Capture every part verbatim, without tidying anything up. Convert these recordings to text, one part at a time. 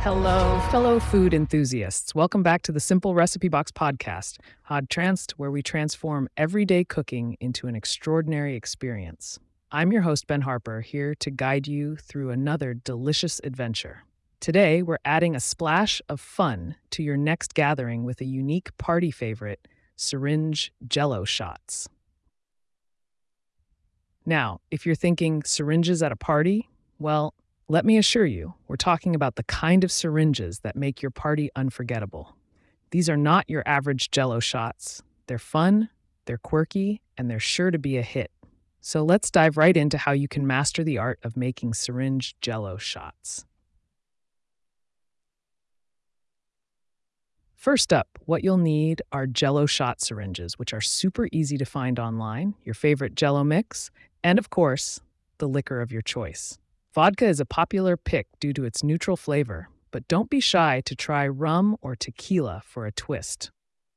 Hello, fellow food enthusiasts. Welcome back to the Simple Recipe Box podcast, Hod Transt, where we transform everyday cooking into an extraordinary experience. I'm your host, Ben Harper, here to guide you through another delicious adventure. Today, we're adding a splash of fun to your next gathering with a unique party favorite, syringe Jell-O shots. Now, if you're thinking syringes at a party, well, let me assure you, we're talking about the kind of syringes that make your party unforgettable. These are not your average Jell-O shots. They're fun, they're quirky, and they're sure to be a hit. So let's dive right into how you can master the art of making syringe Jell-O shots. First up, what you'll need are Jell-O shot syringes, which are super easy to find online, your favorite Jell-O mix, and of course, the liquor of your choice. Vodka is a popular pick due to its neutral flavor, but don't be shy to try rum or tequila for a twist.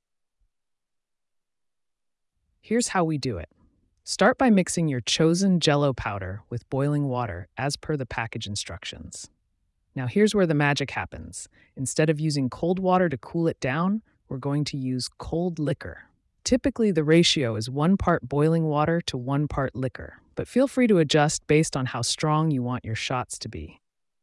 Here's how we do it. Start by mixing your chosen Jell-O powder with boiling water as per the package instructions. Now here's where the magic happens. Instead of using cold water to cool it down, we're going to use cold liquor. Typically, the ratio is one part boiling water to one part liquor, but feel free to adjust based on how strong you want your shots to be.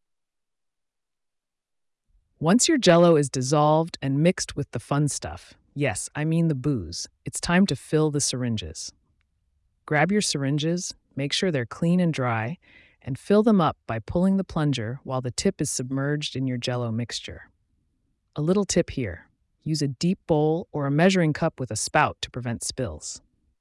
Once your Jell-O is dissolved and mixed with the fun stuff, yes, I mean the booze, it's time to fill the syringes. Grab your syringes, make sure they're clean and dry, and fill them up by pulling the plunger while the tip is submerged in your Jell-O mixture. A little tip here. Use a deep bowl or a measuring cup with a spout to prevent spills.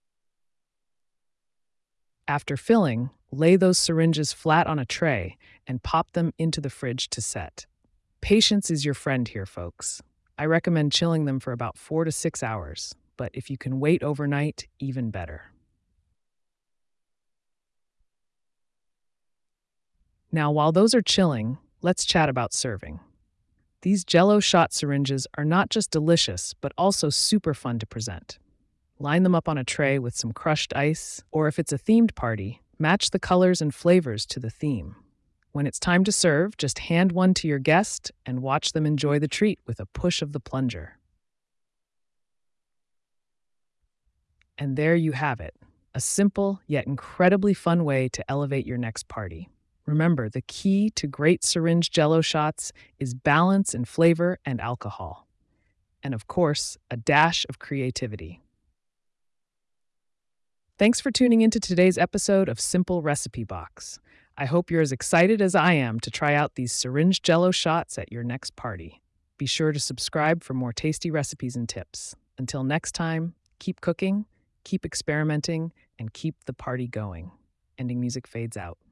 After filling, lay those syringes flat on a tray and pop them into the fridge to set. Patience is your friend here, folks. I recommend chilling them for about four to six hours, but if you can wait overnight, even better. Now, while those are chilling, let's chat about serving. These Jell-O shot syringes are not just delicious, but also super fun to present. Line them up on a tray with some crushed ice, or if it's a themed party, match the colors and flavors to the theme. When it's time to serve, just hand one to your guest and watch them enjoy the treat with a push of the plunger. And there you have it, a simple yet incredibly fun way to elevate your next party. Remember, the key to great syringe Jell-O shots is balance in flavor and alcohol. And of course, a dash of creativity. Thanks for tuning into today's episode of Simple Recipe Box. I hope you're as excited as I am to try out these syringe Jell-O shots at your next party. Be sure to subscribe for more tasty recipes and tips. Until next time, keep cooking, keep experimenting, and keep the party going. Ending music fades out.